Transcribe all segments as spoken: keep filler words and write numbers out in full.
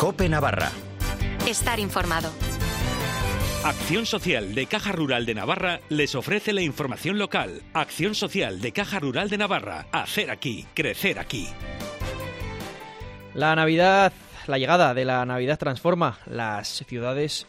COPE Navarra. Estar informado. Acción Social de Caja Rural de Navarra les ofrece la información local. Acción Social de Caja Rural de Navarra. Hacer aquí, crecer aquí. La Navidad, la llegada de la Navidad transforma las ciudades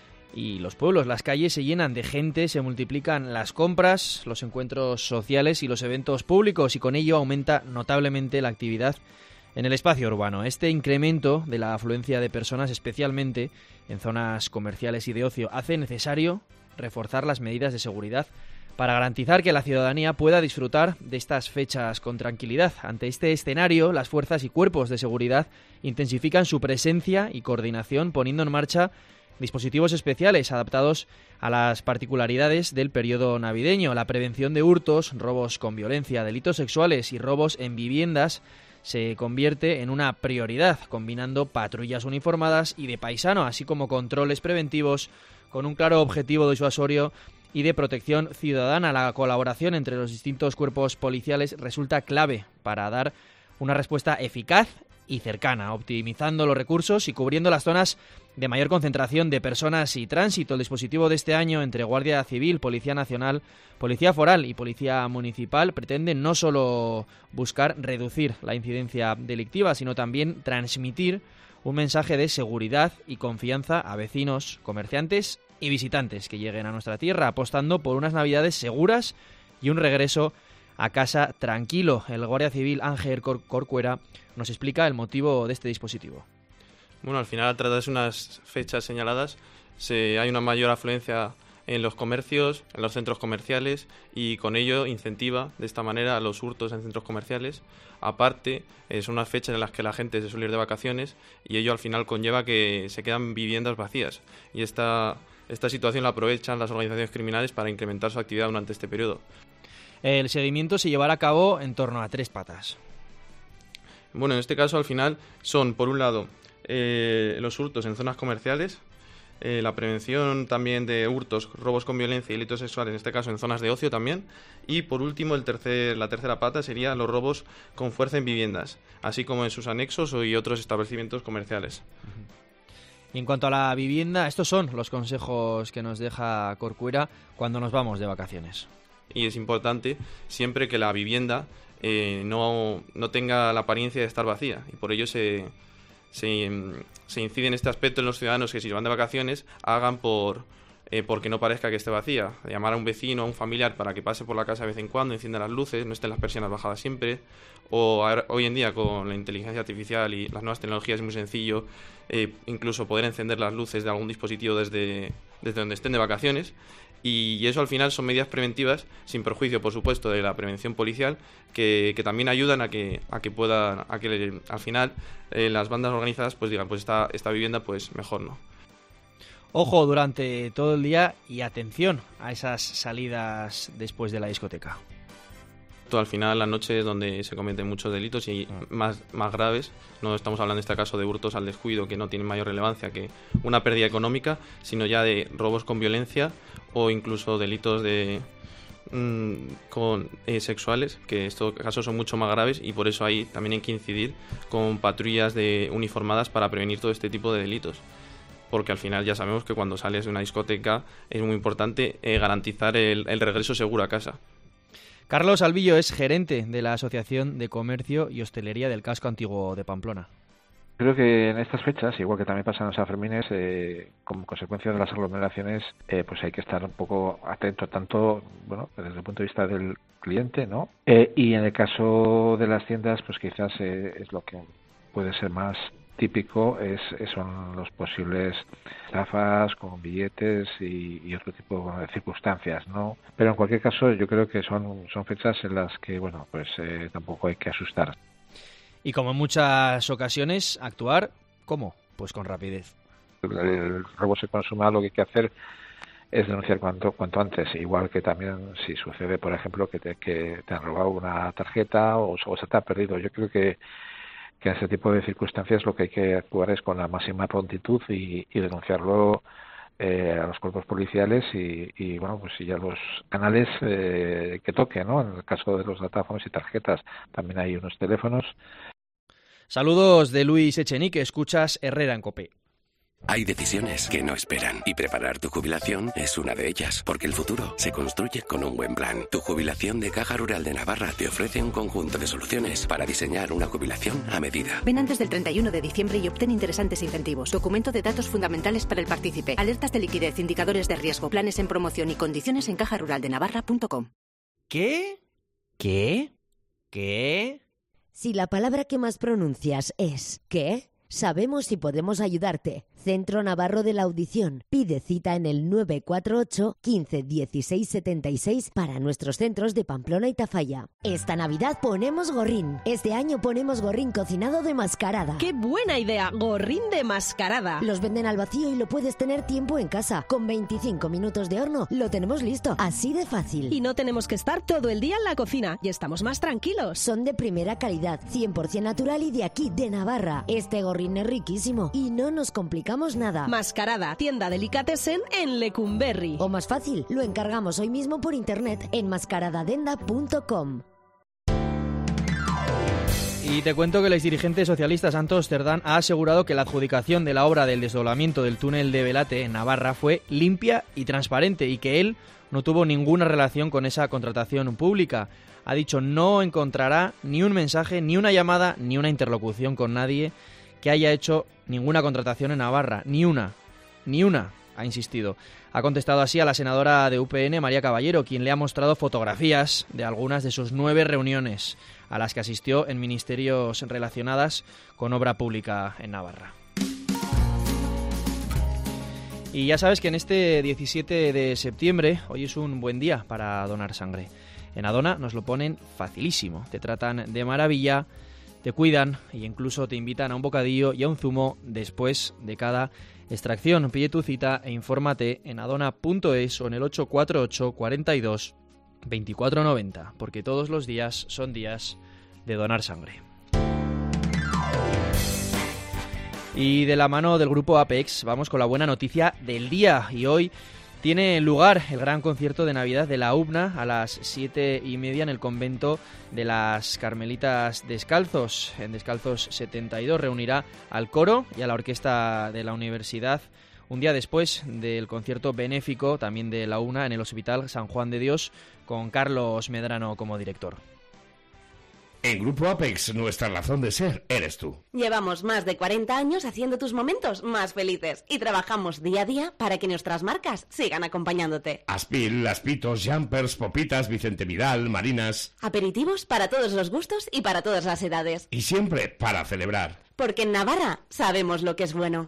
y los pueblos. Las calles se llenan de gente, se multiplican las compras, los encuentros sociales y los eventos públicos, y con ello aumenta notablemente la actividad en el espacio urbano. Este incremento de la afluencia de personas, especialmente en zonas comerciales y de ocio, hace necesario reforzar las medidas de seguridad para garantizar que la ciudadanía pueda disfrutar de estas fechas con tranquilidad. Ante este escenario, las fuerzas y cuerpos de seguridad intensifican su presencia y coordinación, poniendo en marcha dispositivos especiales adaptados a las particularidades del periodo navideño. La prevención de hurtos, robos con violencia, delitos sexuales y robos en viviendas se convierte en una prioridad, combinando patrullas uniformadas y de paisano, así como controles preventivos con un claro objetivo disuasorio y de protección ciudadana. La colaboración entre los distintos cuerpos policiales resulta clave para dar una respuesta eficaz y cercana, optimizando los recursos y cubriendo las zonas de mayor concentración de personas y tránsito. El dispositivo de este año entre Guardia Civil, Policía Nacional, Policía Foral y Policía Municipal pretende no solo buscar reducir la incidencia delictiva, sino también transmitir un mensaje de seguridad y confianza a vecinos, comerciantes y visitantes que lleguen a nuestra tierra, apostando por unas Navidades seguras y un regreso a casa tranquilo. El Guardia Civil Ángel Cor- Corcuera nos explica el motivo de este dispositivo. Bueno, al final, al tratarse unas fechas señaladas, se, hay una mayor afluencia en los comercios, en los centros comerciales, y con ello incentiva de esta manera los hurtos en centros comerciales. Aparte, eh, son unas fechas en las que la gente se suele ir de vacaciones, y ello al final conlleva que se quedan viviendas vacías. Y esta, esta situación la aprovechan las organizaciones criminales para incrementar su actividad durante este periodo. El seguimiento se llevará a cabo en torno a tres patas. Bueno, en este caso al final son, por un lado, eh, los hurtos en zonas comerciales, eh, la prevención también de hurtos, robos con violencia y delitos sexuales, en este caso en zonas de ocio también, y por último el tercer, la tercera pata sería los robos con fuerza en viviendas, así como en sus anexos y otros establecimientos comerciales. Y en cuanto a la vivienda, estos son los consejos que nos deja Corcuera cuando nos vamos de vacaciones. Y es importante siempre que la vivienda eh, no, no tenga la apariencia de estar vacía, y por ello se, se, se incide en este aspecto en los ciudadanos, que si van de vacaciones hagan por eh, porque no parezca que esté vacía, llamar a un vecino, a un familiar para que pase por la casa de vez en cuando, encienda las luces, no estén las persianas bajadas siempre. O a, hoy en día con la inteligencia artificial y las nuevas tecnologías es muy sencillo eh, incluso poder encender las luces de algún dispositivo desde, desde donde estén de vacaciones. Y eso al final son medidas preventivas, sin perjuicio, por supuesto, de la prevención policial, que, que también ayudan a que a que pueda, a que al final eh, las bandas organizadas pues digan, pues esta, esta vivienda pues mejor no. Ojo durante todo el día y atención a esas salidas después de la discoteca. Al final, la noche es donde se cometen muchos delitos y más, más graves. No estamos hablando en este caso de hurtos al descuido, que no tienen mayor relevancia que una pérdida económica, sino ya de robos con violencia o incluso delitos de mmm, con eh, sexuales, que estos casos son mucho más graves, y por eso ahí también hay que incidir con patrullas de uniformadas para prevenir todo este tipo de delitos. Porque al final ya sabemos que cuando sales de una discoteca es muy importante eh, garantizar el, el regreso seguro a casa. Carlos Albillo es gerente de la Asociación de Comercio y Hostelería del Casco Antiguo de Pamplona. Creo que en estas fechas, igual que también pasa en los Sanfermines, eh, como consecuencia de las aglomeraciones, eh, pues hay que estar un poco atento, tanto bueno desde el punto de vista del cliente, ¿no? Eh, y en el caso de las tiendas, pues quizás eh, es lo que puede ser más típico, es son los posibles estafas con billetes y, y otro tipo de circunstancias, ¿no? Pero en cualquier caso, yo creo que son son fechas en las que, bueno, pues eh, tampoco hay que asustar. Y como en muchas ocasiones, actuar, ¿cómo? Pues con rapidez. El, el robo se consuma, lo que hay que hacer es denunciar cuanto cuanto antes, igual que también si sucede, por ejemplo, que te, que te han robado una tarjeta o, o se te ha perdido. Yo creo que que en ese tipo de circunstancias lo que hay que actuar es con la máxima prontitud y, y denunciarlo eh, a los cuerpos policiales y, y bueno, pues ya los canales eh, que toque, ¿no? En el caso de los datáfonos y tarjetas también hay unos teléfonos. Saludos de Luis Echenique, escuchas Herrera en COPE. Hay decisiones que no esperan y preparar tu jubilación es una de ellas, porque el futuro se construye con un buen plan. Tu jubilación de Caja Rural de Navarra te ofrece un conjunto de soluciones para diseñar una jubilación a medida. Ven antes del treinta y uno de diciembre y obtén interesantes incentivos. Documento de datos fundamentales para el partícipe. Alertas de liquidez, indicadores de riesgo, planes en promoción y condiciones en caja rural de navarra punto com. ¿Qué? ¿Qué? ¿Qué? Si la palabra que más pronuncias es ¿qué? Sabemos si podemos ayudarte. Centro Navarro de la Audición. Pide cita en el nueve cuatro ocho, quince, dieciséis, setenta y seis para nuestros centros de Pamplona y Tafalla. Esta Navidad ponemos gorrín. Este año ponemos gorrín cocinado de mascarada. ¡Qué buena idea! Gorrín de mascarada. Los venden al vacío y lo puedes tener tiempo en casa. Con veinticinco minutos de horno lo tenemos listo. Así de fácil. Y no tenemos que estar todo el día en la cocina y estamos más tranquilos. Son de primera calidad, cien por ciento natural y de aquí, de Navarra. Este gorrín es riquísimo y no nos complicamos nada. Mascarada, tienda delicatessen en Lecumberri. O más fácil, lo encargamos hoy mismo por internet en mascaradadenda punto com. Y te cuento que el exdirigente socialista Santos Cerdán ha asegurado que la adjudicación de la obra del desdoblamiento del túnel de Belate en Navarra fue limpia y transparente y que él no tuvo ninguna relación con esa contratación pública. Ha dicho no encontrará ni un mensaje, ni una llamada, ni una interlocución con nadie que haya hecho ninguna contratación en Navarra, ni una, ni una, ha insistido. Ha contestado así a la senadora de U P N, María Caballero, quien le ha mostrado fotografías de algunas de sus nueve reuniones a las que asistió en ministerios relacionadas con obra pública en Navarra. Y ya sabes que en este diecisiete de septiembre, hoy es un buen día para donar sangre. En Adona nos lo ponen facilísimo, te tratan de maravilla, te cuidan e incluso te invitan a un bocadillo y a un zumo después de cada extracción. Pide tu cita e infórmate en adona punto es o en el ocho cuatro ocho, cuarenta y dos, veinticuatro noventa, porque todos los días son días de donar sangre. Y de la mano del grupo Apex vamos con la buena noticia del día y hoy tiene lugar el gran concierto de Navidad de la U B N A a las siete y media en el convento de las Carmelitas Descalzos. En Descalzos setenta y dos reunirá al coro y a la orquesta de la universidad un día después del concierto benéfico también de la U B N A en el Hospital San Juan de Dios con Carlos Medrano como director. En Grupo Apex, nuestra razón de ser eres tú. Llevamos más de cuarenta años haciendo tus momentos más felices y trabajamos día a día para que nuestras marcas sigan acompañándote. Aspil, Aspitos, Jumpers, Popitas, Vicente Vidal, Marinas... Aperitivos para todos los gustos y para todas las edades. Y siempre para celebrar. Porque en Navarra sabemos lo que es bueno.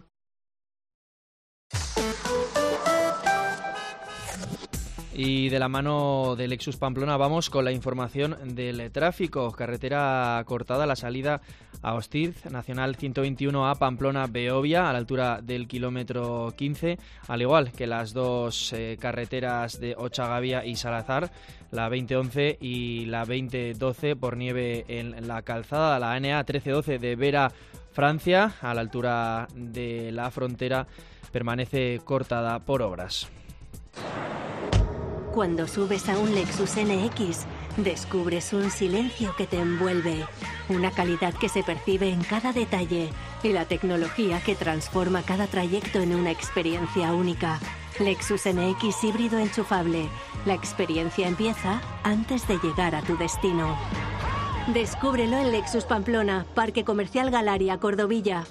Y de la mano del Lexus Pamplona vamos con la información del tráfico. Carretera cortada a la salida a Ostiz, Nacional ciento veintiuno A, Pamplona-Beovia, a la altura del kilómetro quince, al igual que las dos eh, carreteras de Ochagavía y Salazar, la veinte once y la veinte doce por nieve en la calzada, la N A trece doce de Vera, Francia, a la altura de la frontera, permanece cortada por obras. Cuando subes a un Lexus N X, descubres un silencio que te envuelve, una calidad que se percibe en cada detalle y la tecnología que transforma cada trayecto en una experiencia única. Lexus N X híbrido enchufable. La experiencia empieza antes de llegar a tu destino. Descúbrelo en Lexus Pamplona, Parque Comercial Galaria, Cordovilla.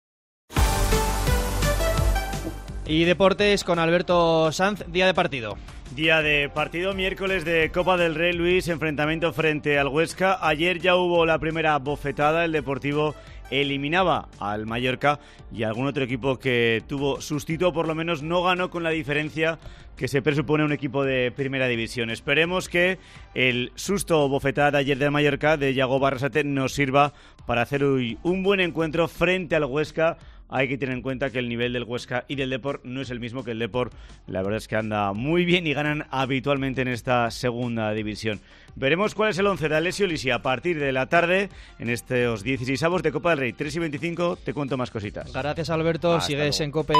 Y deportes con Alberto Sanz, día de partido. Día de partido, miércoles de Copa del Rey, Luis, enfrentamiento frente al Huesca. Ayer ya hubo la primera bofetada, el Deportivo eliminaba al Mallorca y algún otro equipo que tuvo sustituto, por lo menos no ganó con la diferencia que se presupone un equipo de primera división. Esperemos que el susto o bofetada de ayer de Mallorca, de Yago Barrasate, nos sirva para hacer hoy un buen encuentro frente al Huesca. Hay que tener en cuenta que el nivel del Huesca y del Depor no es el mismo que el Depor. La verdad es que anda muy bien y ganan habitualmente en esta segunda división. Veremos cuál es el once de Alessio Lisi a partir de la tarde en estos dieciseisavos de Copa del Rey. tres y veinticinco, te cuento más cositas. Gracias, Alberto. Hasta Sigues luego. en COPE.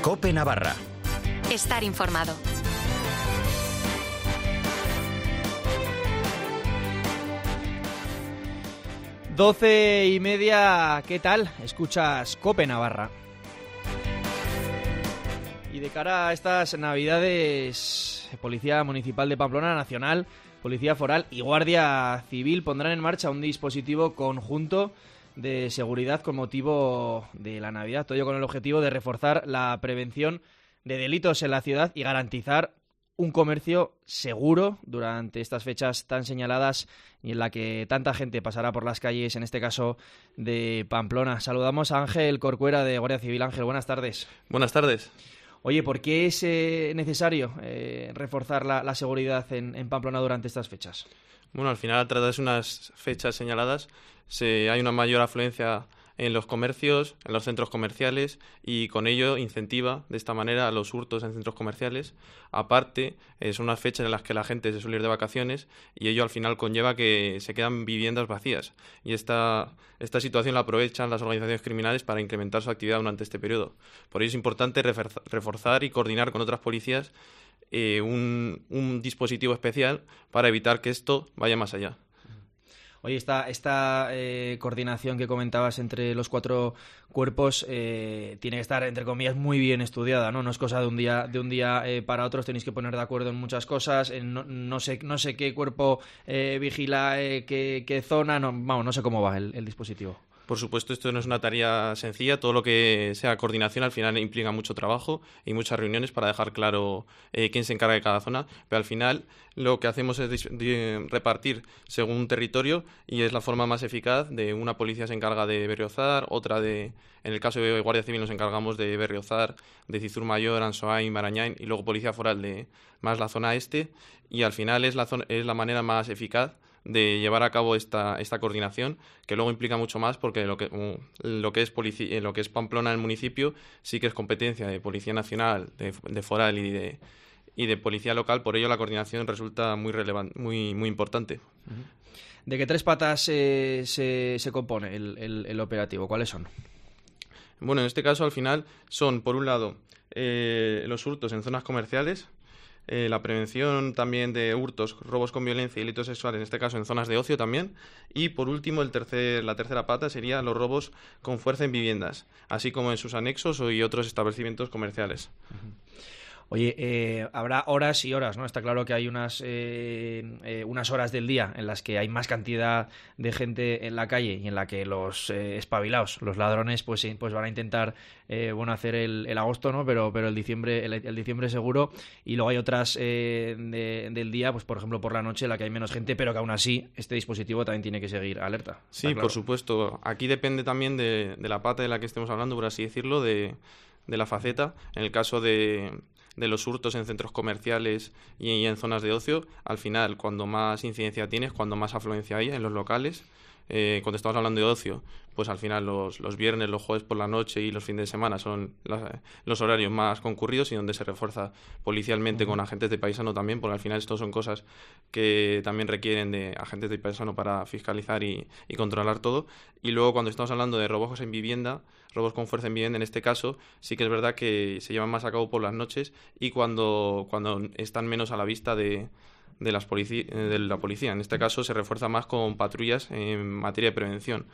COPE Navarra. Estar informado. Doce y media, ¿qué tal? Escuchas COPE Navarra. Y de cara a estas navidades, Policía Municipal de Pamplona, Nacional, Policía Foral y Guardia Civil pondrán en marcha un dispositivo conjunto de seguridad con motivo de la Navidad, todo ello con el objetivo de reforzar la prevención de delitos en la ciudad y garantizar un comercio seguro durante estas fechas tan señaladas y en la que tanta gente pasará por las calles, en este caso de Pamplona. Saludamos a Ángel Corcuera de Guardia Civil. Ángel, buenas tardes. Buenas tardes. Oye, ¿por qué es eh, necesario eh, reforzar la, la seguridad en, en Pamplona durante estas fechas? Bueno, al final, a través de unas fechas señaladas, se, hay una mayor afluencia en los comercios, en los centros comerciales, y con ello incentiva de esta manera a los hurtos en centros comerciales. Aparte, eh, son unas fechas en las que la gente se suele ir de vacaciones y ello al final conlleva que se quedan viviendas vacías. Y esta, esta situación la aprovechan las organizaciones criminales para incrementar su actividad durante este periodo. Por ello es importante reforzar y coordinar con otras policías eh, un, un dispositivo especial para evitar que esto vaya más allá. Oye, esta, esta eh, coordinación que comentabas entre los cuatro cuerpos eh, tiene que estar, entre comillas, muy bien estudiada, ¿no? No es cosa de un día de un día eh, para otro, os tenéis que poner de acuerdo en muchas cosas, en no, no sé no sé qué cuerpo eh, vigila eh, qué, qué zona, no, vamos, no sé cómo va el, el dispositivo. Por supuesto, esto no es una tarea sencilla. Todo lo que sea coordinación al final implica mucho trabajo y muchas reuniones para dejar claro eh, quién se encarga de cada zona. Pero al final lo que hacemos es dis- de repartir según un territorio y es la forma más eficaz. De una policía se encarga de Berriozar, otra de... En el caso de Guardia Civil nos encargamos de Berriozar, de Cizur Mayor, Ansoain, Marañain y luego Policía Foral de más la zona este. Y al final es la, zona, es la manera más eficaz de llevar a cabo esta, esta coordinación, que luego implica mucho más porque lo que, lo que es polici- lo que es Pamplona, el municipio, sí que es competencia de Policía Nacional, de, de Foral y de, y de Policía Local. Por ello la coordinación resulta muy relevante, muy, muy importante. ¿De qué tres patas eh, se, se compone el, el, el operativo? ¿Cuáles son? Bueno, en este caso al final son, por un lado, eh, los hurtos en zonas comerciales, Eh, la prevención también de hurtos, robos con violencia y delitos sexuales, en este caso en zonas de ocio también, y por último el tercer, la tercera pata sería los robos con fuerza en viviendas, así como en sus anexos y otros establecimientos comerciales. Uh-huh. Oye, eh, habrá horas y horas, ¿no? Está claro que hay unas eh, eh, unas horas del día en las que hay más cantidad de gente en la calle y en la que los eh, espabilados, los ladrones, pues pues van a intentar eh, bueno hacer el, el agosto, ¿no? Pero pero el diciembre el, el diciembre seguro. Y luego hay otras eh, de, del día, pues por ejemplo por la noche, en la que hay menos gente, pero que aún así este dispositivo también tiene que seguir alerta. Sí, claro. Por supuesto. Aquí depende también de, de la pata de la que estemos hablando, por así decirlo, de, de la faceta. En el caso de de los hurtos en centros comerciales y, y en zonas de ocio, al final, cuando más incidencia tienes, cuando más afluencia hay en los locales. Eh, cuando estamos hablando de ocio, pues al final los, los viernes, los jueves por la noche y los fines de semana son las, los horarios más concurridos y donde se refuerza policialmente uh-huh. con agentes de paisano también, porque al final esto son cosas que también requieren de agentes de paisano para fiscalizar y, y controlar todo. Y luego cuando estamos hablando de robos en vivienda, robos con fuerza en vivienda en este caso, sí que es verdad que se llevan más a cabo por las noches y cuando, cuando están menos a la vista de De, las polici- de la policía. En este caso se refuerza más con patrullas en materia de prevención.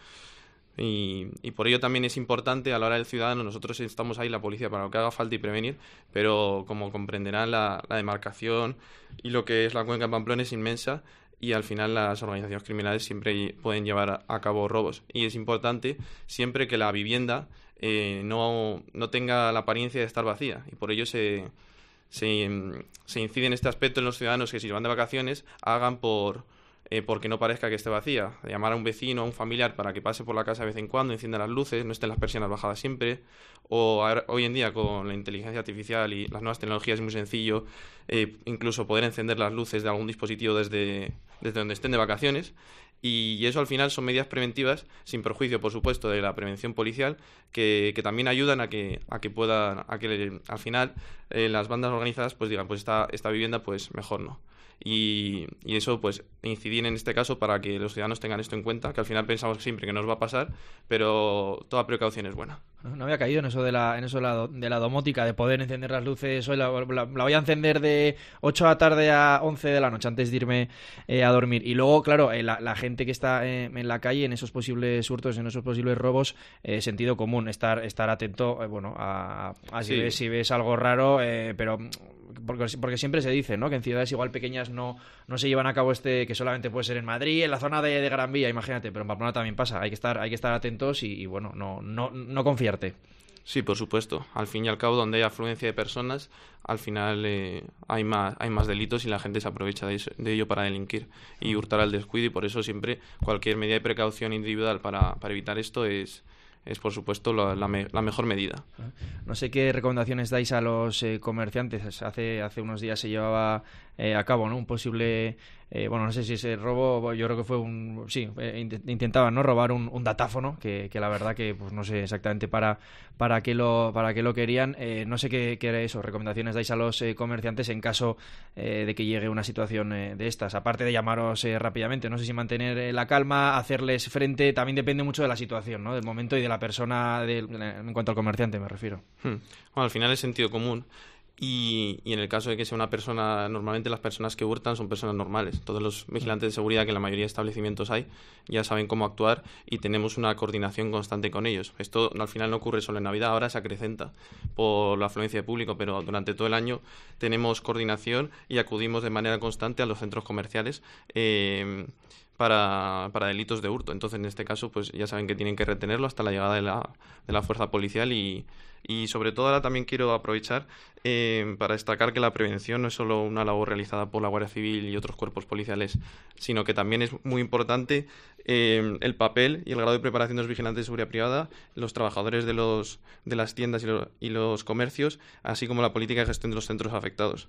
Y, y por ello también es importante a la hora del ciudadano, nosotros estamos ahí, la policía, para lo que haga falta y prevenir, pero como comprenderán, la, la demarcación y lo que es la cuenca de Pamplona es inmensa y al final las organizaciones criminales siempre pueden llevar a, a cabo robos. Y es importante siempre que la vivienda eh, no, no tenga la apariencia de estar vacía y por ello se... Se, se incide en este aspecto en los ciudadanos que si van de vacaciones hagan por eh, porque no parezca que esté vacía, de llamar a un vecino, a un familiar para que pase por la casa de vez en cuando, encienda las luces, no estén las persianas bajadas siempre, o a, hoy en día con la inteligencia artificial y las nuevas tecnologías es muy sencillo eh, incluso poder encender las luces de algún dispositivo desde, desde donde estén de vacaciones. Y eso al final son medidas preventivas, sin perjuicio, por supuesto, de la prevención policial, que, que también ayudan a que a que puedan, a que al final eh, las bandas organizadas pues digan, pues esta, esta vivienda pues mejor no. Y, y eso pues incidir en este caso para que los ciudadanos tengan esto en cuenta, que al final pensamos siempre que nos va a pasar, pero toda precaución es buena. No había caído en eso de la en eso de la, de la domótica, de poder encender las luces. Hoy la, la, la voy a encender de ocho de la tarde a once de la noche antes de irme eh, a dormir. Y luego, claro, eh, la, la gente que está eh, en la calle, en esos posibles hurtos, en esos posibles robos, eh, sentido común, estar estar atento, eh, bueno, a, a si, sí. ves, si ves algo raro, eh, pero... Porque, porque siempre se dice, ¿no?, que en ciudades igual pequeñas no, no se llevan a cabo este, que solamente puede ser en Madrid, en la zona de, de Gran Vía, imagínate, pero en Pamplona también pasa, hay que estar, hay que estar atentos y, y bueno, no, no, no confiarte. Sí, por supuesto. Al fin y al cabo, donde hay afluencia de personas, al final eh, hay más hay más delitos y la gente se aprovecha de, eso, de ello para delinquir y hurtar al descuido, y por eso siempre cualquier medida de precaución individual para, para evitar esto es... es por supuesto la, la, me, la mejor medida. No sé qué recomendaciones dais a los eh, comerciantes. Hace hace unos días se llevaba eh, a cabo, ¿no?, un posible, eh, bueno, no sé si ese robo, yo creo que fue un, sí, eh, intentaban, ¿no?, robar un, un datáfono, que, que la verdad que pues no sé exactamente para para qué lo para qué lo querían. Eh, no sé qué, qué era eso. Recomendaciones dais a los eh, comerciantes en caso eh, de que llegue una situación eh, de estas, aparte de llamaros eh, rápidamente. No sé si mantener eh, la calma, hacerles frente, también depende mucho de la situación, ¿no?, del momento y de la persona, de, en cuanto al comerciante me refiero. Hmm. Bueno, al final es sentido común. Y, y en el caso de que sea una persona, normalmente las personas que hurtan son personas normales. Todos los vigilantes de seguridad, que en la mayoría de establecimientos hay, ya saben cómo actuar y tenemos una coordinación constante con ellos. Esto al final no ocurre solo en Navidad, ahora se acrecenta por la afluencia de público, pero durante todo el año tenemos coordinación y acudimos de manera constante a los centros comerciales eh, para, para delitos de hurto. Entonces, en este caso, pues ya saben que tienen que retenerlo hasta la llegada de la, de la fuerza policial y... Y sobre todo ahora también quiero aprovechar eh, para destacar que la prevención no es solo una labor realizada por la Guardia Civil y otros cuerpos policiales, sino que también es muy importante eh, el papel y el grado de preparación de los vigilantes de seguridad privada, los trabajadores de, los, de las tiendas y, lo, y los comercios, así como la política de gestión de los centros afectados.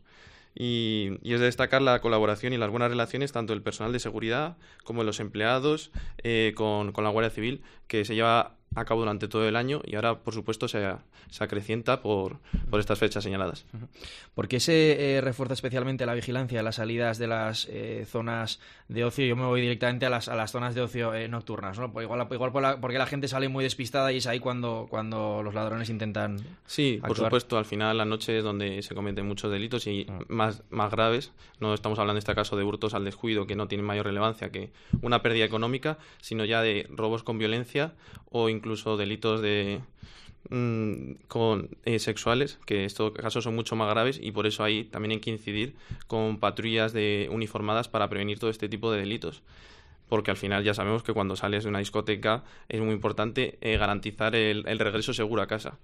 Y, y es de destacar la colaboración y las buenas relaciones tanto del personal de seguridad como de los empleados eh, con, con la Guardia Civil, que se lleva a cabo durante todo el año y ahora, por supuesto, se, se acrecienta por, por estas fechas señaladas. ¿Por qué se eh, refuerza especialmente la vigilancia de las salidas de las eh, zonas de ocio? Yo me voy directamente a las, a las zonas de ocio eh, nocturnas, ¿no? Igual, igual por la, porque la gente sale muy despistada y es ahí cuando, cuando los ladrones intentan Sí, actuar. Por supuesto, al final la noche es donde se cometen muchos delitos y ah. más, más graves. No estamos hablando en este caso de hurtos al descuido, que no tienen mayor relevancia que una pérdida económica, sino ya de robos con violencia o incluso delitos de mmm, con eh, sexuales, que en estos casos son mucho más graves y por eso ahí también hay que incidir con patrullas de uniformadas para prevenir todo este tipo de delitos. Porque al final ya sabemos que cuando sales de una discoteca es muy importante eh, garantizar el, el regreso seguro a casa.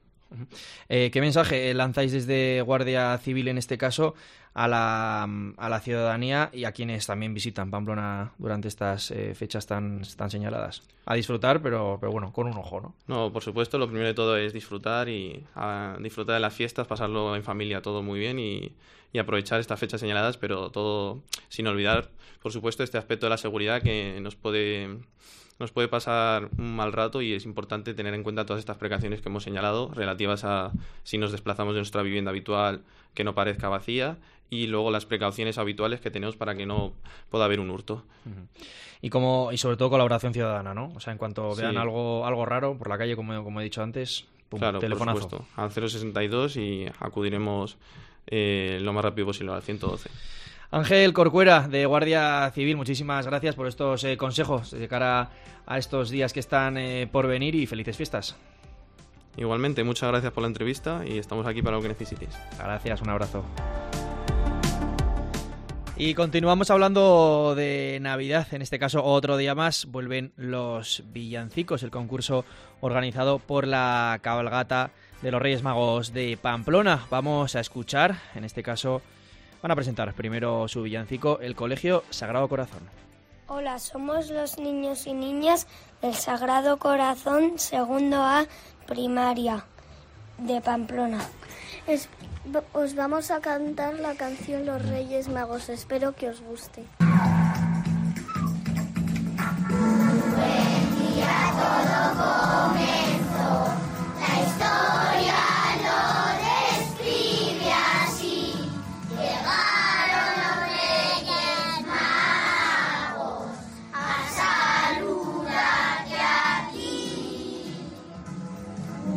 Eh, ¿Qué mensaje lanzáis desde Guardia Civil en este caso a la, a la ciudadanía y a quienes también visitan Pamplona durante estas eh, fechas tan, tan señaladas? A disfrutar, pero, pero bueno, con un ojo, ¿no? No, por supuesto, lo primero de todo es disfrutar y a, disfrutar de las fiestas, pasarlo en familia todo muy bien y, y aprovechar estas fechas señaladas, pero todo sin olvidar, por supuesto, este aspecto de la seguridad que nos puede... Nos puede pasar un mal rato y es importante tener en cuenta todas estas precauciones que hemos señalado relativas a si nos desplazamos de nuestra vivienda habitual, que no parezca vacía, y luego las precauciones habituales que tenemos para que no pueda haber un hurto. Uh-huh. Y como y sobre todo colaboración ciudadana, ¿no? O sea, en cuanto vean sí. algo algo raro por la calle, como, como he dicho antes, pum, claro, telefonazo. Por supuesto, al cero sesenta y dos y acudiremos eh, lo más rápido posible al ciento doce. Ángel Corcuera, de Guardia Civil, muchísimas gracias por estos eh, consejos de cara a estos días que están eh, por venir y felices fiestas. Igualmente, muchas gracias por la entrevista y estamos aquí para lo que necesitéis. Gracias, un abrazo. Y continuamos hablando de Navidad, en este caso otro día más, vuelven los villancicos, el concurso organizado por la cabalgata de los Reyes Magos de Pamplona. Vamos a escuchar, en este caso... Van a presentar primero su villancico, el Colegio Sagrado Corazón. Hola, somos los niños y niñas del Sagrado Corazón, segundo A, primaria, de Pamplona. Es, os vamos a cantar la canción Los Reyes Magos, espero que os guste. Buen día, todo comenzó, la historia lo describe así. Llegaron los Reyes Magos a saludarte aquí.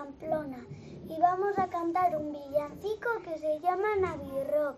Pamplona y vamos a cantar un villancico que se llama Navirrock.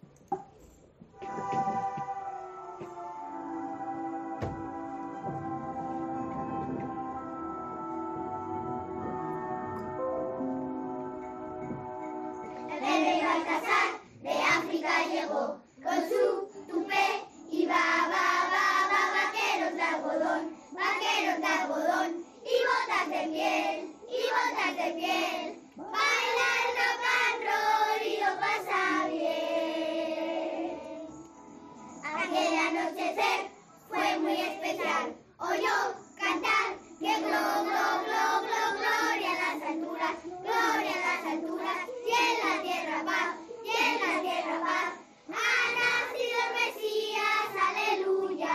El rey Baltasar de África llegó con su tupé y va, va, va, va, vaqueros de algodón, vaqueros de algodón y botas de piel, y botas de piel. Baila el rock and roll y lo pasa bien. Aquel anochecer fue muy especial. Oyó cantar que glo, glo, glo, glo, gloria en las alturas, gloria en las alturas, y en la tierra paz, y en la tierra paz. Ha nacido el Mesías, aleluya.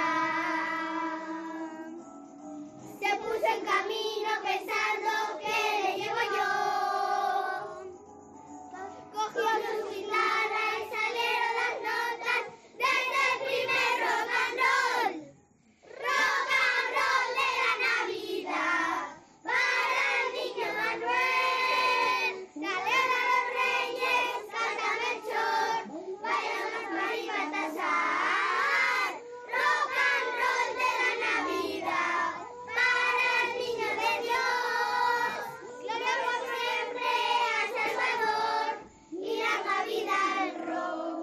Se puso en camino pensando que le llevo yo. Cogió su guitarra y salieron las notas desde el primer rock and roll. Rock and roll de la Navidad para el niño Manuel. Dale a los reyes, canta Melchor, vaya Pascual y Baltasar. Rock and roll de la Navidad para el niño de Dios. Gloria por siempre al Salvador y larga vida al rock.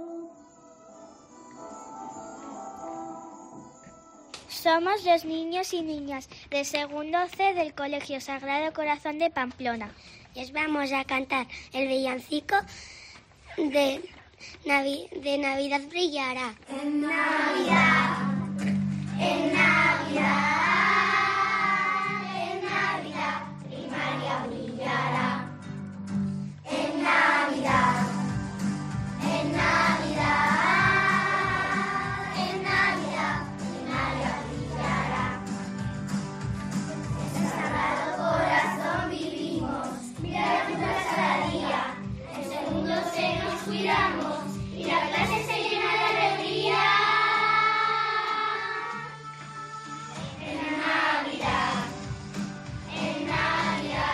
Somos los niños y niñas de segundo C del Colegio Sagrado Corazón de Pamplona. Y os vamos a cantar el villancico de, Navi- de Navidad brillará. En Navidad, en Navidad, en Navidad, primaria brillará. En Navidad, en Navidad, en Navidad, primaria brillará. En Sagrado Corazón vivimos, mira juntas cada día. En segundo se nos cuidamos y la clase se llena de alegría. En Navidad, en Navidad,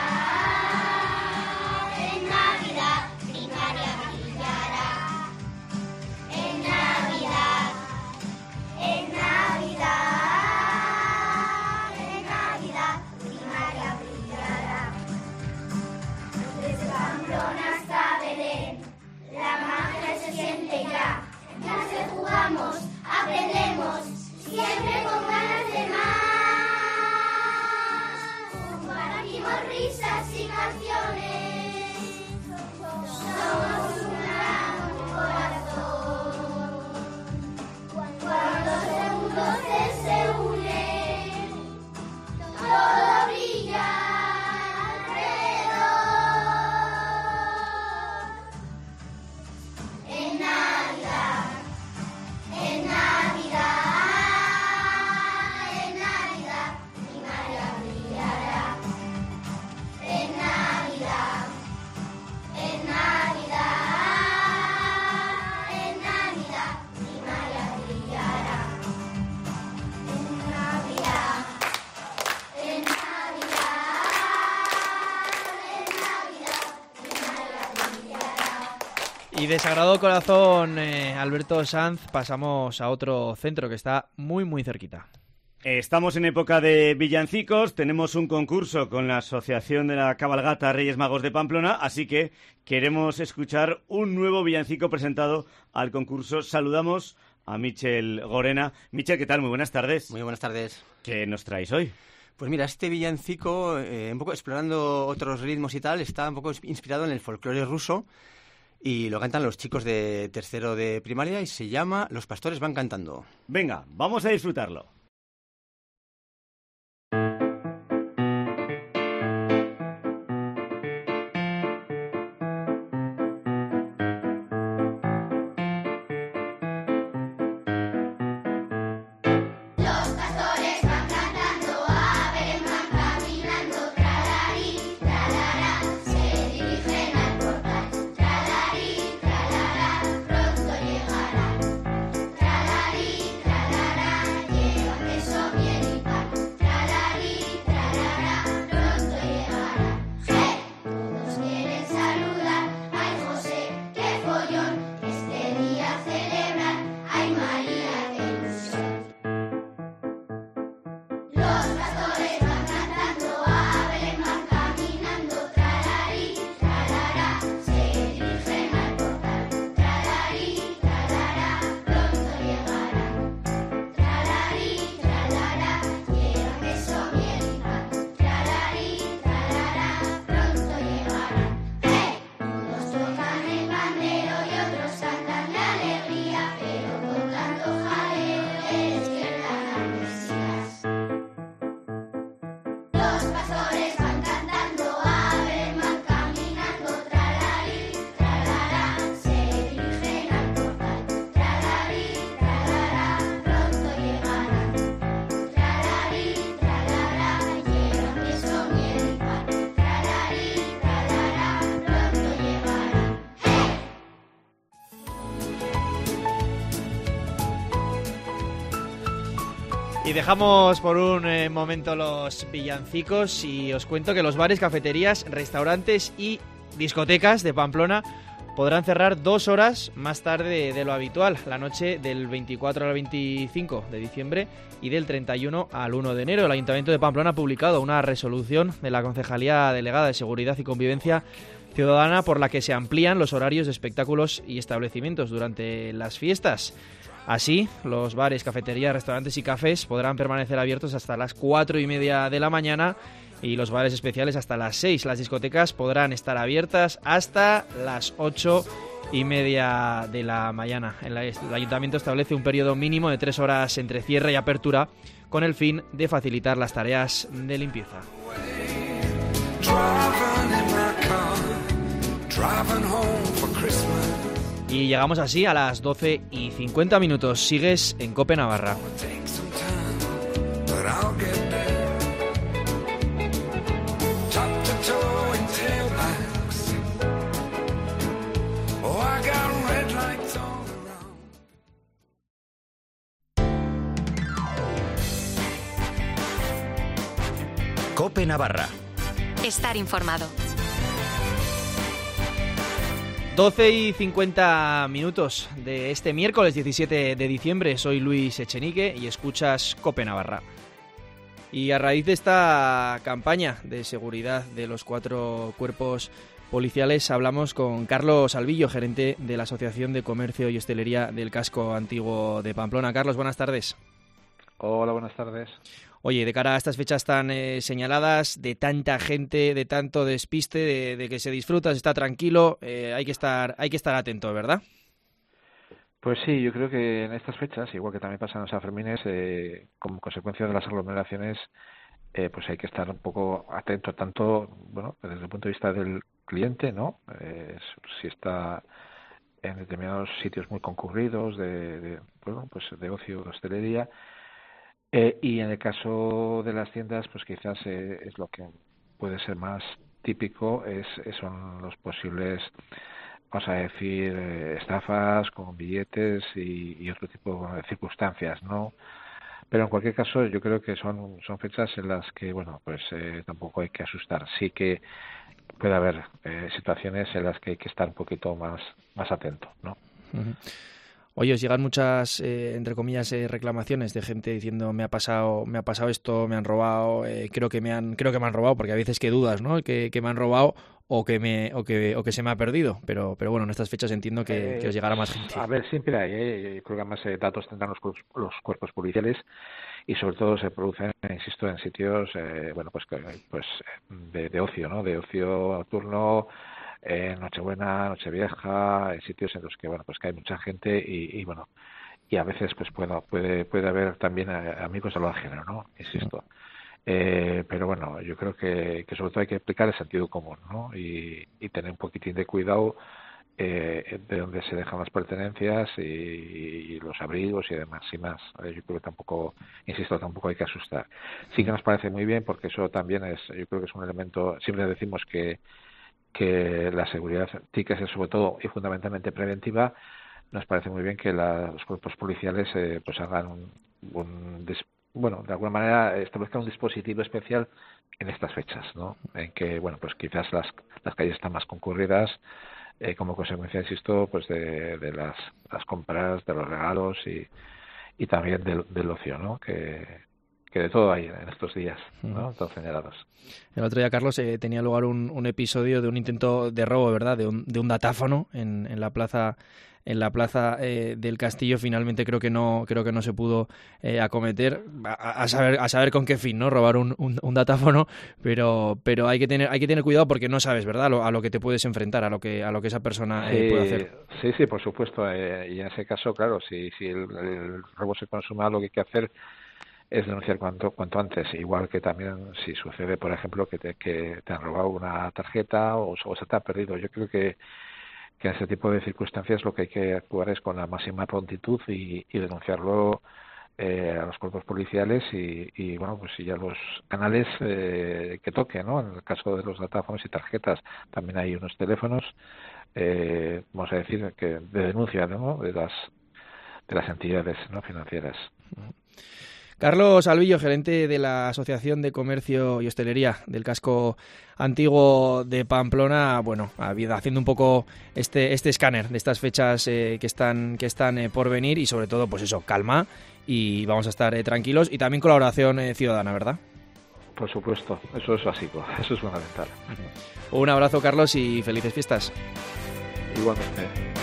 en Navidad, primaria brillará. En Navidad, en Navidad, en Navidad, primaria brillará. Desde Pamplona hasta Belén, la magia se siente ya. En clase jugamos, aprendemos, siempre con ganas de más. Compartimos risas y canciones, somos un gran corazón. Cuando los mundos se unen, todo brilla alrededor. En Navidad, en Navidad, en Navidad, primaria brillará. En Navidad, en Navidad, en Navidad, primaria brillará. En Navidad, en Navidad, en Navidad, primaria brillará. Y de Sagrado Corazón, eh, Alberto Sanz, pasamos a otro centro que está muy, muy cerquita. Estamos en época de villancicos, tenemos un concurso con la Asociación de la Cabalgata Reyes Magos de Pamplona, así que queremos escuchar un nuevo villancico presentado al concurso. Saludamos a Michel Gorena. Michel, ¿qué tal? Muy buenas tardes. Muy buenas tardes. ¿Qué nos traéis hoy? Pues mira, este villancico, eh, un poco explorando otros ritmos y tal, está un poco inspirado en el folclore ruso y lo cantan los chicos de tercero de primaria y se llama Los pastores van cantando. Venga, vamos a disfrutarlo. Los pastores van cantando, a ver, van caminando, tralarí, tralará, se dirigen al portal, tralarí, tralará, pronto llegará, tralarí, tralará, lleva Y dejamos por un eh, momento los villancicos y os cuento que los bares, cafeterías, restaurantes y discotecas de Pamplona podrán cerrar dos horas más tarde de, de lo habitual, la noche del veinticuatro al veinticinco de diciembre y del treinta y uno al uno de enero. El Ayuntamiento de Pamplona ha publicado una resolución de la Concejalía Delegada de Seguridad y Convivencia Ciudadana por la que se amplían los horarios de espectáculos y establecimientos durante las fiestas. Así, los bares, cafeterías, restaurantes y cafés podrán permanecer abiertos hasta las cuatro y media de la mañana y los bares especiales hasta las seis. Las discotecas podrán estar abiertas hasta las ocho y media de la mañana. El Ayuntamiento establece un periodo mínimo de tres horas entre cierre y apertura con el fin de facilitar las tareas de limpieza. Y llegamos así a las doce y cincuenta minutos. Sigues en COPE Navarra. COPE Navarra. Estar informado. doce y cincuenta minutos de este miércoles diecisiete de diciembre. Soy Luis Echenique y escuchas COPE Navarra. Y a raíz de esta campaña de seguridad de los cuatro cuerpos policiales hablamos con Carlos Albillo, gerente de la Asociación de Comercio y Hostelería del Casco Antiguo de Pamplona. Carlos, buenas tardes. Hola, buenas tardes. Oye, de cara a estas fechas tan eh, señaladas, de tanta gente, de tanto despiste, de, de que se disfruta, se está tranquilo, eh, hay que estar, hay que estar atento, ¿verdad? Pues sí, yo creo que en estas fechas, igual que también pasa en los Sanfermines, eh, como consecuencia de las aglomeraciones, eh, pues hay que estar un poco atento, tanto, bueno, desde el punto de vista del cliente, ¿no? Eh, si está en determinados sitios muy concurridos de, de bueno, pues de ocio, de hostelería. Eh, y en el caso de las tiendas, pues quizás eh, es lo que puede ser más típico, es, son los posibles, vamos a decir, eh, estafas con billetes y, y otro tipo de circunstancias, ¿no? Pero en cualquier caso, yo creo que son, son fechas en las que, bueno, pues eh, tampoco hay que asustar. Sí que puede haber eh, situaciones en las que hay que estar un poquito más, más atento, ¿no? Uh-huh. Oye, os llegan muchas, eh, entre comillas, eh, reclamaciones de gente diciendo me ha pasado, me ha pasado esto, me han robado, eh, creo que me han, creo que me han robado, porque a veces que dudas, ¿no? Que, que me han robado o que me, o que, o que se me ha perdido. Pero, pero bueno, en estas fechas entiendo que, eh, que os llegará más gente. A ver, siempre hay, eh, yo creo que más eh, datos tendrán los, los cuerpos policiales y sobre todo se producen, insisto, en sitios, eh, bueno, pues, pues de, de ocio, ¿no? De ocio nocturno. En eh, Nochebuena, Nochevieja, en sitios en los que bueno pues que hay mucha gente y, y bueno y a veces pues bueno puede puede haber también amigos de lo ajeno, ¿no? Insisto. Eh, pero bueno, yo creo que, que sobre todo hay que aplicar el sentido común, ¿no? Y, y tener un poquitín de cuidado eh, de dónde se dejan las pertenencias y, y los abrigos y demás y más. Eh, yo creo que tampoco, insisto, tampoco hay que asustar. Sí que nos parece muy bien porque eso también es, yo creo que es un elemento, siempre decimos que que la seguridad tiene que ser sobre todo y fundamentalmente preventiva. Nos parece muy bien que la, los cuerpos policiales eh, pues hagan un, un dis, bueno de alguna manera establezcan un dispositivo especial en estas fechas, ¿no? En que bueno pues quizás las las calles están más concurridas eh, como consecuencia, insisto, pues de, de las, las compras, de los regalos y, y también del, del ocio, ¿no? Que que de todo hay en estos días, ¿no? Todos señalados. El otro día, Carlos, eh, tenía lugar un, un episodio de un intento de robo, ¿verdad? De un, de un datáfono en, en la plaza en la plaza eh, del Castillo. Finalmente creo que no creo que no se pudo eh, acometer, a, a saber a saber con qué fin, ¿no? Robar un, un, un datáfono, pero pero hay que tener hay que tener cuidado porque no sabes, ¿verdad? A lo, a lo que te puedes enfrentar, a lo que a lo que esa persona eh, sí, puede hacer. Sí, sí, por supuesto. Eh, y en ese caso, claro, si si el, el robo se consuma, lo que hay que hacer es denunciar cuanto cuanto antes, igual que también si sucede, por ejemplo, que te, que te han robado una tarjeta o, o se te ha perdido. Yo creo que, que en ese tipo de circunstancias lo que hay que actuar es con la máxima prontitud y, y denunciarlo eh, a los cuerpos policiales y, y bueno, pues ya los canales eh, que toque, ¿no? En el caso de los datáfonos y tarjetas, también hay unos teléfonos, eh, vamos a decir, que de denuncia, ¿no? De las de las entidades no financieras. Carlos Albillo, gerente de la Asociación de Comercio y Hostelería del casco antiguo de Pamplona, bueno, haciendo un poco este este escáner de estas fechas eh, que están que están eh, por venir y sobre todo, pues eso, calma y vamos a estar eh, tranquilos y también colaboración eh, ciudadana, ¿verdad? Por supuesto, eso es básico, eso es fundamental. Un abrazo, Carlos, y felices fiestas. Igualmente.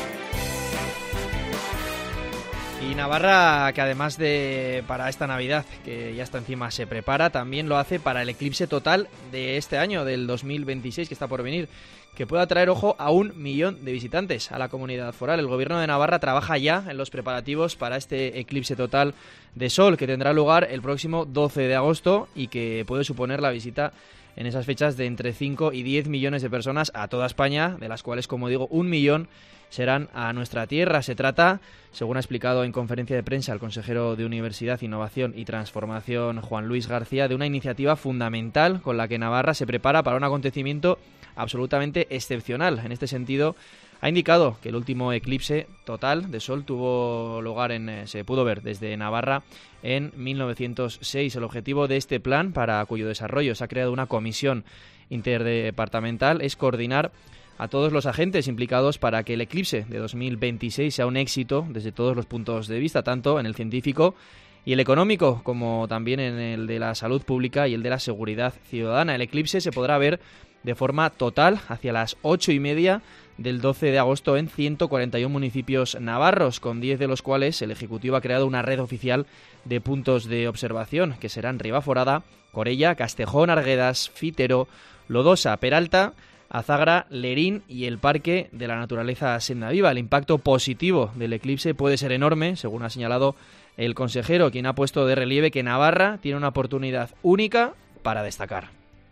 Y Navarra, que además de para esta Navidad, que ya está encima, se prepara, también lo hace para el eclipse total de este año, del dos mil veintiséis, que está por venir, que puede atraer, ojo, a un millón de visitantes a la comunidad foral. El Gobierno de Navarra trabaja ya en los preparativos para este eclipse total de sol, que tendrá lugar el próximo doce de agosto y que puede suponer la visita en esas fechas de entre cinco y diez millones de personas a toda España, de las cuales, como digo, un millón serán a nuestra tierra. Se trata, según ha explicado en conferencia de prensa el consejero de Universidad, Innovación y Transformación, Juan Luis García, de una iniciativa fundamental con la que Navarra se prepara para un acontecimiento absolutamente excepcional. En este sentido, ha indicado que el último eclipse total de sol tuvo lugar en, eh, se pudo ver desde Navarra en mil novecientos seis. El objetivo de este plan, para cuyo desarrollo se ha creado una comisión interdepartamental, es coordinar a todos los agentes implicados para que el eclipse de dos mil veintiséis sea un éxito desde todos los puntos de vista, tanto en el científico y el económico, como también en el de la salud pública y el de la seguridad ciudadana. El eclipse se podrá ver de forma total hacia las ocho y media del doce de agosto en ciento cuarenta y uno municipios navarros, con diez de los cuales el Ejecutivo ha creado una red oficial de puntos de observación, que serán Ribaforada, Corella, Castejón, Arguedas, Fítero, Lodosa, Peralta, Azagra, Lerín y el Parque de la Naturaleza Senda Viva. El impacto positivo del eclipse puede ser enorme, según ha señalado el consejero, quien ha puesto de relieve que Navarra tiene una oportunidad única para destacar.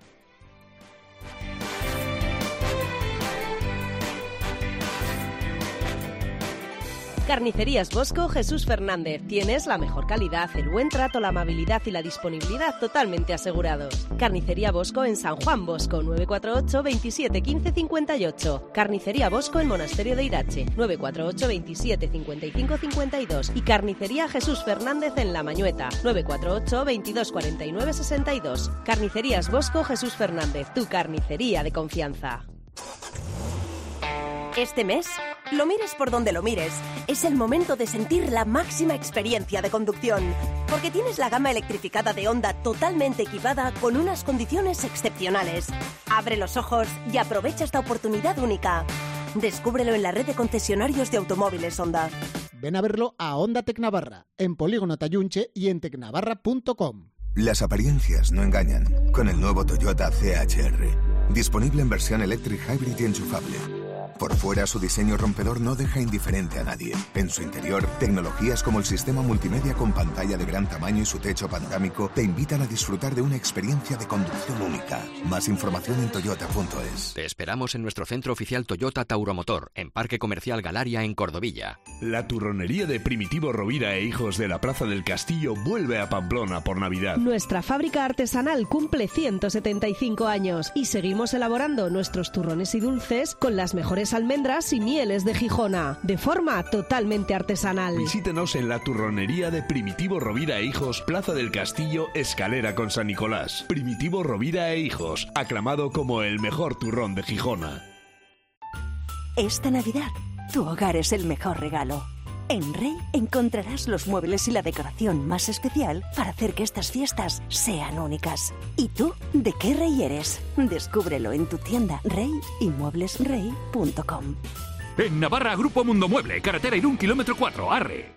Carnicerías Bosco Jesús Fernández. Tienes la mejor calidad, el buen trato, la amabilidad y la disponibilidad totalmente asegurados. Carnicería Bosco en San Juan Bosco, nueve cuatro ocho, veintisiete, quince, cincuenta y ocho. Carnicería Bosco en Monasterio de Irache, nueve cuatro ocho, veintisiete, cincuenta y cinco, cincuenta y dos. Y Carnicería Jesús Fernández en La Mañueta, nueve cuatro ocho, veintidós, cuarenta y nueve, sesenta y dos. Carnicerías Bosco Jesús Fernández, tu carnicería de confianza. Este mes, lo mires por donde lo mires, es el momento de sentir la máxima experiencia de conducción, porque tienes la gama electrificada de Honda totalmente equipada con unas condiciones excepcionales. Abre los ojos y aprovecha esta oportunidad única. Descúbrelo en la red de concesionarios de automóviles Honda. Ven a verlo a Honda Tecnavarra, en Polígono Tayunche y en tecnavarra punto com. Las apariencias no engañan. Con el nuevo Toyota C H R, disponible en versión Electric Hybrid y enchufable. Por fuera, su diseño rompedor no deja indiferente a nadie. En su interior, tecnologías como el sistema multimedia con pantalla de gran tamaño y su techo panorámico te invitan a disfrutar de una experiencia de conducción única. Más información en toyota punto es. Te esperamos en nuestro centro oficial Toyota Tauromotor, en Parque Comercial Galaria, en Cordovilla. La turronería de Primitivo Rovira e Hijos de la Plaza del Castillo vuelve a Pamplona por Navidad. Nuestra fábrica artesanal cumple ciento setenta y cinco años y seguimos elaborando nuestros turrones y dulces con las mejores almendras y mieles de Gijona, de forma totalmente artesanal. Visítenos en la turronería de Primitivo Rovira e Hijos, Plaza del Castillo, escalera con San Nicolás. Primitivo Rovira e Hijos, aclamado como el mejor turrón de Gijona. Esta Navidad, tu hogar es el mejor regalo. En Rey encontrarás los muebles y la decoración más especial para hacer que estas fiestas sean únicas. ¿Y tú, de qué Rey eres? Descúbrelo en tu tienda Rey y muebles rey punto com. En Navarra, Grupo Mundo Mueble, carretera Irún, kilómetro cuatro, Arre.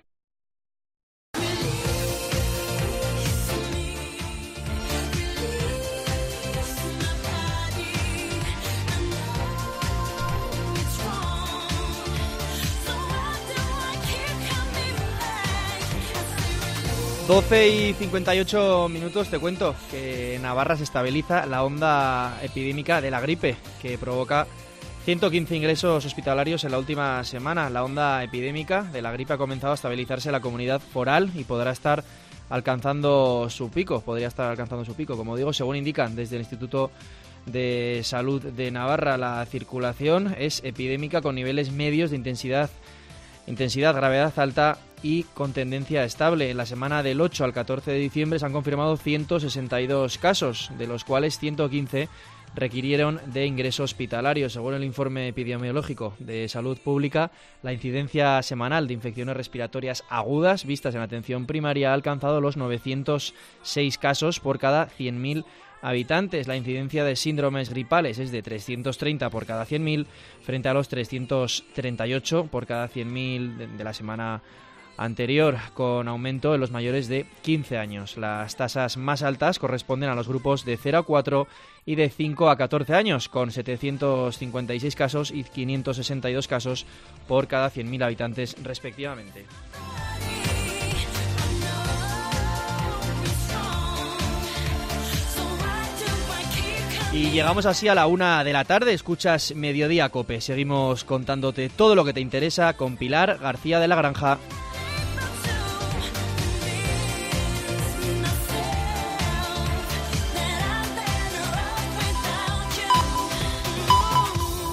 doce y cincuenta y ocho minutos, te cuento que en Navarra se estabiliza la onda epidémica de la gripe, que provoca ciento quince ingresos hospitalarios en la última semana. La onda epidémica de la gripe ha comenzado a estabilizarse en la comunidad foral y podrá estar alcanzando su pico, podría estar alcanzando su pico, como digo, según indican desde el Instituto de Salud de Navarra. La circulación es epidémica con niveles medios de intensidad Intensidad, gravedad alta y con tendencia estable. En la semana del ocho al catorce de diciembre se han confirmado ciento sesenta y dos casos, de los cuales ciento quince requirieron de ingreso hospitalario. Según el informe epidemiológico de Salud Pública, la incidencia semanal de infecciones respiratorias agudas vistas en atención primaria ha alcanzado los novecientos seis casos por cada cien mil habitantes. La incidencia de síndromes gripales es de trescientos treinta por cada cien mil frente a los trescientos treinta y ocho por cada cien mil de, de la semana anterior, con aumento en los mayores de quince años. Las tasas más altas corresponden a los grupos de cero a cuatro y de cinco a catorce años, con setecientos cincuenta y seis casos y quinientos sesenta y dos casos por cada cien mil habitantes respectivamente. Y llegamos así a la una de la tarde. Escuchas Mediodía Cope. Seguimos contándote todo lo que te interesa con Pilar García de la Granja.